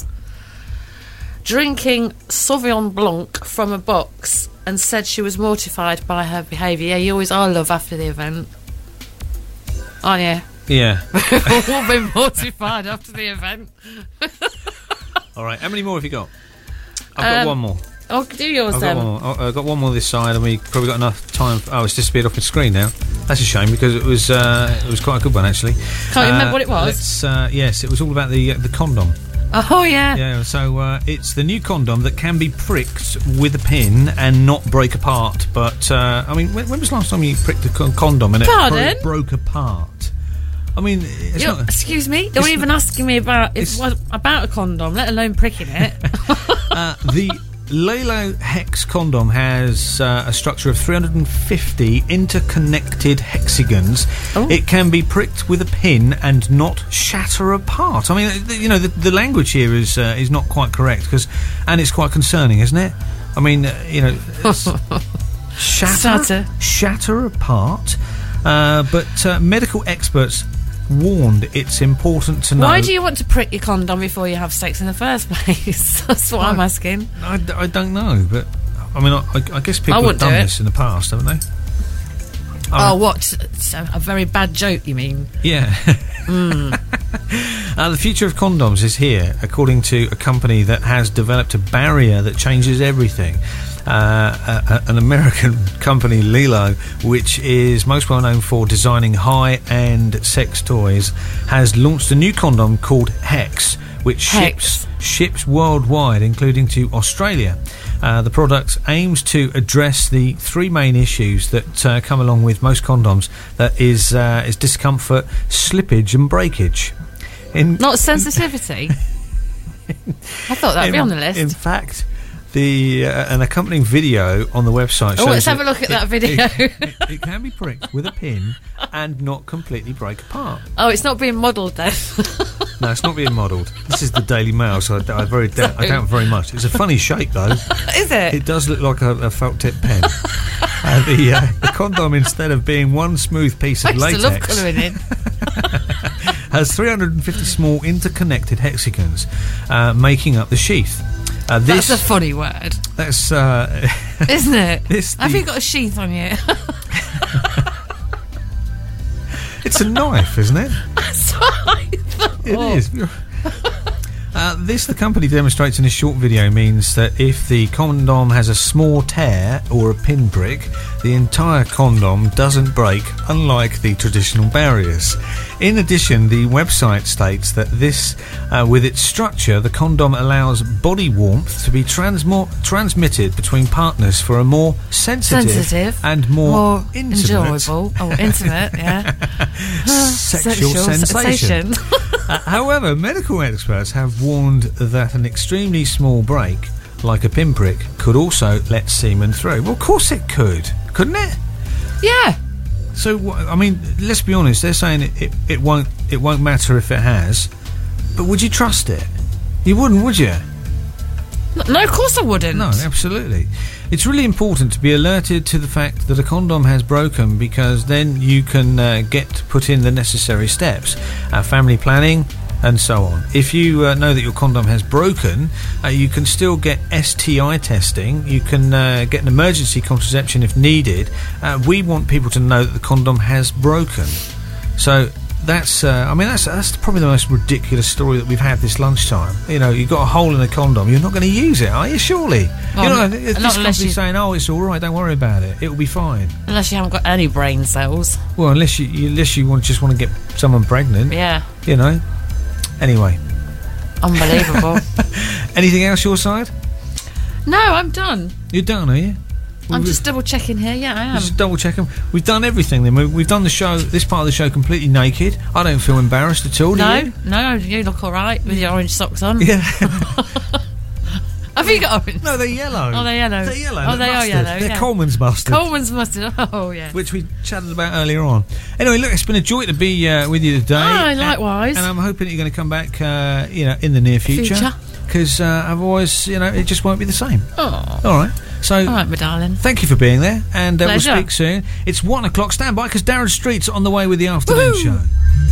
drinking Sauvignon Blanc from a box, and said she was mortified by her behaviour. Yeah, you always are, love, after the event. Aren't you? Yeah. We've all been mortified after the event. All right, how many more have you got? I've got one more. I'll do yours then. I've got one more this side, and we probably got enough time. It's disappeared off the screen now. That's a shame because it was quite a good one actually. Can't you remember what it was? Yes, it was all about the condom. Oh yeah. Yeah. So it's the new condom that can be pricked with a pin and not break apart. But I mean, when was the last time you pricked a condom and it broke apart? I mean, excuse me. They weren't even asking me about a condom, let alone pricking it. The Lelo Hex condom has a structure of 350 interconnected hexagons. Oh. It can be pricked with a pin and not shatter apart. I mean, the language here is not quite correct and it's quite concerning, isn't it? I mean, shatter apart. But medical experts warned it's important to know. Why do you want to prick your condom before you have sex in the first place? That's what I'm asking. I don't know, but I mean, I guess people have done this in the past, haven't they? What? It's a very bad joke, you mean? Yeah. The future of condoms is here, according to a company that has developed a barrier that changes everything. An American company, Lelo, which is most well known for designing high-end sex toys, has launched a new condom called Hex, which ships worldwide, including to Australia. The product aims to address the 3 main issues that come along with most condoms. That is discomfort, slippage, and breakage. Not sensitivity. I thought that'd be on the list. In fact, an accompanying video on the website shows let's have a look at that video. It can be pricked with a pin and not completely break apart. Oh, it's not being modelled then. No, it's not being modelled. This is the Daily Mail, so I doubt very much. It's a funny shape, though. Is it? It does look like a felt tip pen. The condom, instead of being one smooth piece of I used to love latex, colouring in. has 350 small interconnected hexagons making up the sheath. That's a funny word. That's isn't it? Have you got a sheath on you? It's a knife, isn't it? That's what I thought. It is. This, the company demonstrates in a short video, means that if the condom has a small tear or a pinprick, the entire condom doesn't break, unlike the traditional barriers. In addition, the website states that this, with its structure, the condom allows body warmth to be transmitted between partners for a more sensitive and more intimate, enjoyable, intimate, yeah, sexual sensation. However, medical experts have warned that an extremely small break, like a pinprick, could also let semen through. Well, of course it could, couldn't it? Yeah. So, I mean, let's be honest. They're saying it won't matter if it has, but would you trust it? You wouldn't, would you? No, of course I wouldn't. No, absolutely. It's really important to be alerted to the fact that a condom has broken, because then you can get put in the necessary steps, family planning, and so on. If you know that your condom has broken, you can still get STI testing. You can get an emergency contraception if needed. We want people to know that the condom has broken. So that's probably the most ridiculous story that we've had this lunchtime. You know, you've got a hole in a condom, you're not going to use it, are you? Surely. Well, this company's saying, "Oh, it's all right, don't worry about it. It will be fine." Unless you haven't got any brain cells. Well, unless you just want to get someone pregnant. Yeah. You know. Anyway. Unbelievable. Anything else your side? No, I'm done. You're done, are you? I'm just double checking here. Yeah, I am. Just double checking. We've done everything then. We've done the show, this part of the show, completely naked. I don't feel embarrassed at all. No, do you? no, you look all right with your orange socks on. Yeah. Have you got orange? No, they're yellow. Oh, they're yellow. They're yellow. Oh, they are yellow. They're yeah. Coleman's mustard. Coleman's mustard. Oh, yeah. Which we chatted about earlier on. Anyway, look, it's been a joy to be with you today. Oh, likewise. And I'm hoping that you're going to come back, in the near future. Because otherwise, it just won't be the same. Oh. All right. So, all right, my darling. Thank you for being there, and we'll Pleasure. speak soon. It's 1 o'clock. Stand by, because Darren Street's on the way with the afternoon show.